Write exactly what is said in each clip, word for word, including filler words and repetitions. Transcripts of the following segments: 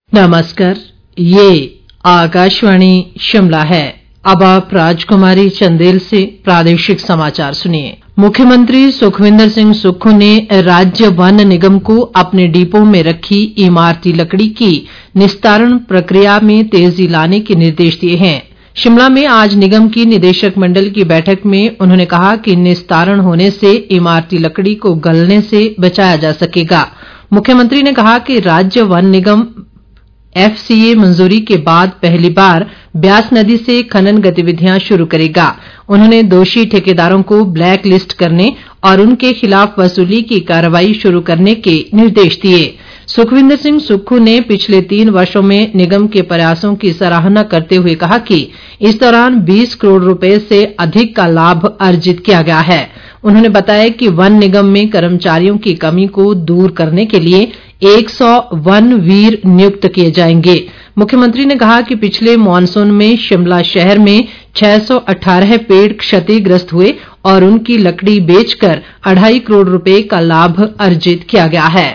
नमस्कार, ये आकाशवाणी शिमला है। अब आप राजकुमारी चंदेल से प्रादेशिक समाचार सुनिए। मुख्यमंत्री सुखविंदर सिंह सुक्खू ने राज्य वन निगम को अपने डिपो में रखी इमारती लकड़ी की निस्तारण प्रक्रिया में तेजी लाने के निर्देश दिए हैं। शिमला में आज निगम की निदेशक मंडल की बैठक में उन्होंने कहा कि निस्तारण होने से इमारती लकड़ी को गलने से बचाया जा सकेगा। मुख्यमंत्री ने कहा कि राज्य वन निगम एफसीए मंजूरी के बाद पहली बार ब्यास नदी से खनन गतिविधियां शुरू करेगा। उन्होंने दोषी ठेकेदारों को ब्लैक लिस्ट करने और उनके खिलाफ वसूली की कार्रवाई शुरू करने के निर्देश दिए। सुखविंदर सिंह सुक्खू ने पिछले तीन वर्षों में निगम के प्रयासों की सराहना करते हुए कहा कि इस दौरान बीस करोड़ रुपए से अधिक का लाभ अर्जित किया गया है। उन्होंने बताया कि वन निगम में कर्मचारियों की कमी को दूर करने के लिए एक सौ वन वीर नियुक्त किए जाएंगे। मुख्यमंत्री ने कहा कि पिछले मानसून में शिमला शहर में छह सौ अठारह पेड़ क्षतिग्रस्त हुए और उनकी लकड़ी बेचकर अढ़ाई करोड़ रुपए का लाभ अर्जित किया गया है।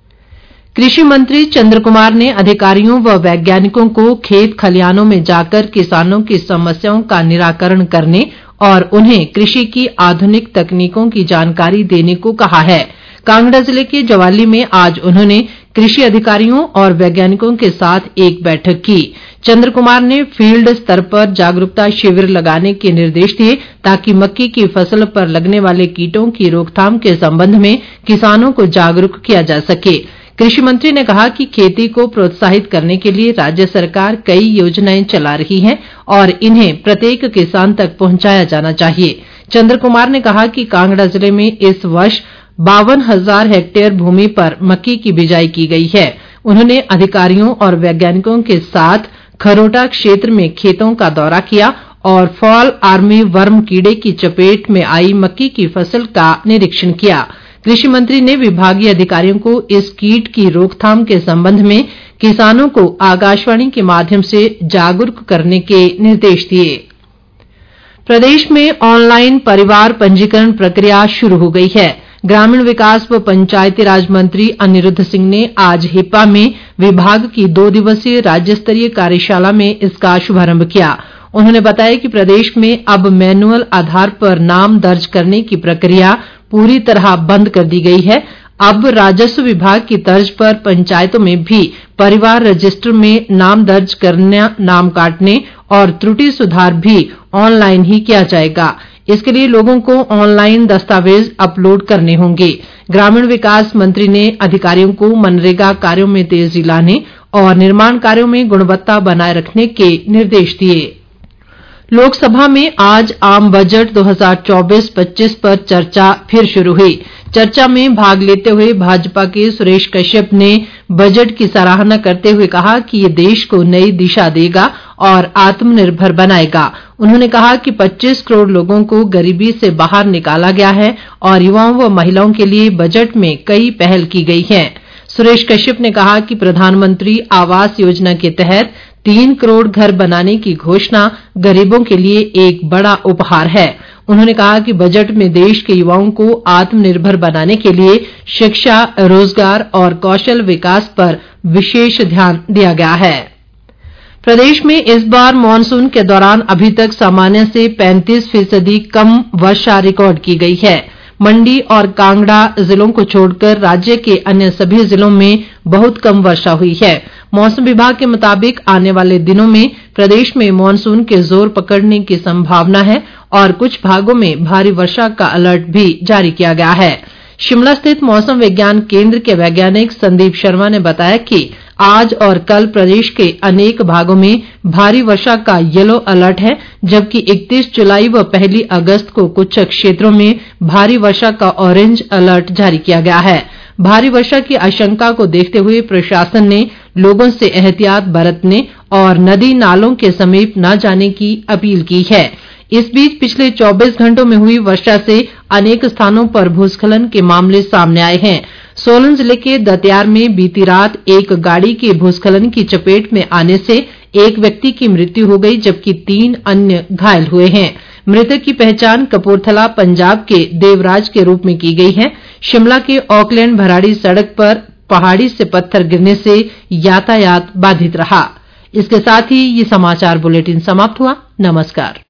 कृषि मंत्री चंद्र कुमार ने अधिकारियों व वैज्ञानिकों को खेत खलिहानों में जाकर किसानों की समस्याओं का निराकरण करने और उन्हें कृषि की आधुनिक तकनीकों की जानकारी देने को कहा है। कांगड़ा जिले के जवाली में आज उन्होंने कृषि अधिकारियों और वैज्ञानिकों के साथ एक बैठक की। चंद्र कुमार ने फील्ड स्तर पर जागरूकता शिविर लगाने के निर्देश दिए ताकि मक्की की फसल पर लगने वाले कीटों की रोकथाम के संबंध में किसानों को जागरूक किया जा सके। कृषि मंत्री ने कहा कि खेती को प्रोत्साहित करने के लिए राज्य सरकार कई योजनाएं चला रही है और इन्हें प्रत्येक किसान तक पहुंचाया जाना चाहिए। चंद्र कुमार ने कहा कि कांगड़ा जिले में इस वर्ष बावन हजार हेक्टेयर भूमि पर मक्की की बिजाई की गई है। उन्होंने अधिकारियों और वैज्ञानिकों के साथ खरोटा क्षेत्र में खेतों का दौरा किया और फॉल आर्मी वर्म कीड़े की चपेट में आई मक्की की फसल का निरीक्षण किया। कृषि मंत्री ने विभागीय अधिकारियों को इस कीट की रोकथाम के संबंध में किसानों को आकाशवाणी के माध्यम से जागरूक करने के निर्देश दिए। प्रदेश में ऑनलाइन परिवार पंजीकरण प्रक्रिया शुरू हो गई है। ग्रामीण विकास व पंचायती राज मंत्री अनिरुद्ध सिंह ने आज हिप्पा में विभाग की दो दिवसीय राज्य स्तरीय कार्यशाला में इसका शुभारंभ किया। उन्होंने बताया कि प्रदेश में अब मैनुअल आधार पर नाम दर्ज करने की प्रक्रिया पूरी तरह बंद कर दी गई है। अब राजस्व विभाग की तर्ज पर पंचायतों में भी परिवार रजिस्टर में नाम दर्ज करना, नाम काटने और त्रुटि सुधार भी ऑनलाइन ही किया जाएगा। इसके लिए लोगों को ऑनलाइन दस्तावेज अपलोड करने होंगे। ग्रामीण विकास मंत्री ने अधिकारियों को मनरेगा कार्यों में तेजी लाने और निर्माण कार्यों में गुणवत्ता बनाए रखने के निर्देश दिए। लोकसभा में आज आम बजट दो हज़ार चौबीस पच्चीस पर चर्चा फिर शुरू हुई। चर्चा में भाग लेते हुए भाजपा के सुरेश कश्यप ने बजट की सराहना करते हुए कहा कि ये देश को नई दिशा देगा और आत्मनिर्भर बनाएगा। उन्होंने कहा कि पच्चीस करोड़ लोगों को गरीबी से बाहर निकाला गया है और युवाओं व महिलाओं के लिए बजट में कई पहल की गई है। सुरेश कश्यप ने कहा कि प्रधानमंत्री आवास योजना के तहत तीन करोड़ घर बनाने की घोषणा गरीबों के लिए एक बड़ा उपहार है। उन्होंने कहा कि बजट में देश के युवाओं को आत्मनिर्भर बनाने के लिए शिक्षा, रोजगार और कौशल विकास पर विशेष ध्यान दिया गया है। प्रदेश में इस बार मानसून के दौरान अभी तक सामान्य से पैंतीस फीसदी कम वर्षा रिकॉर्ड की गई है। मंडी और कांगड़ा जिलों को छोड़कर राज्य के अन्य सभी जिलों में बहुत कम वर्षा हुई है। मौसम विभाग के मुताबिक आने वाले दिनों में प्रदेश में मानसून के जोर पकड़ने की संभावना है और कुछ भागों में भारी वर्षा का अलर्ट भी जारी किया गया है। शिमला स्थित मौसम विज्ञान केंद्र के वैज्ञानिक संदीप शर्मा ने बताया कि आज और कल प्रदेश के अनेक भागों में भारी वर्षा का येलो अलर्ट है, जबकि इकतीस जुलाई व पहली अगस्त को कुछ क्षेत्रों में भारी वर्षा का ऑरेंज अलर्ट जारी किया गया है। भारी वर्षा की आशंका को देखते हुए प्रशासन ने लोगों से एहतियात बरतने और नदी नालों के समीप न जाने की अपील की है। इस बीच पिछले चौबीस घंटों में हुई वर्षा से अनेक स्थानों पर भूस्खलन के मामले सामने आए हैं। सोलन जिले के दतियार में बीती रात एक गाड़ी के भूस्खलन की चपेट में आने से एक व्यक्ति की मृत्यु हो गई, जबकि तीन अन्य घायल हुए हैं। मृतक की पहचान कपूरथला पंजाब के देवराज के रूप में की गई है। शिमला के ऑकलैंड भराड़ी सड़क पर पहाड़ी से पत्थर गिरने से यातायात बाधित रहा। इसके साथ ही ये समाचार बुलेटिन समाप्त हुआ। नमस्कार।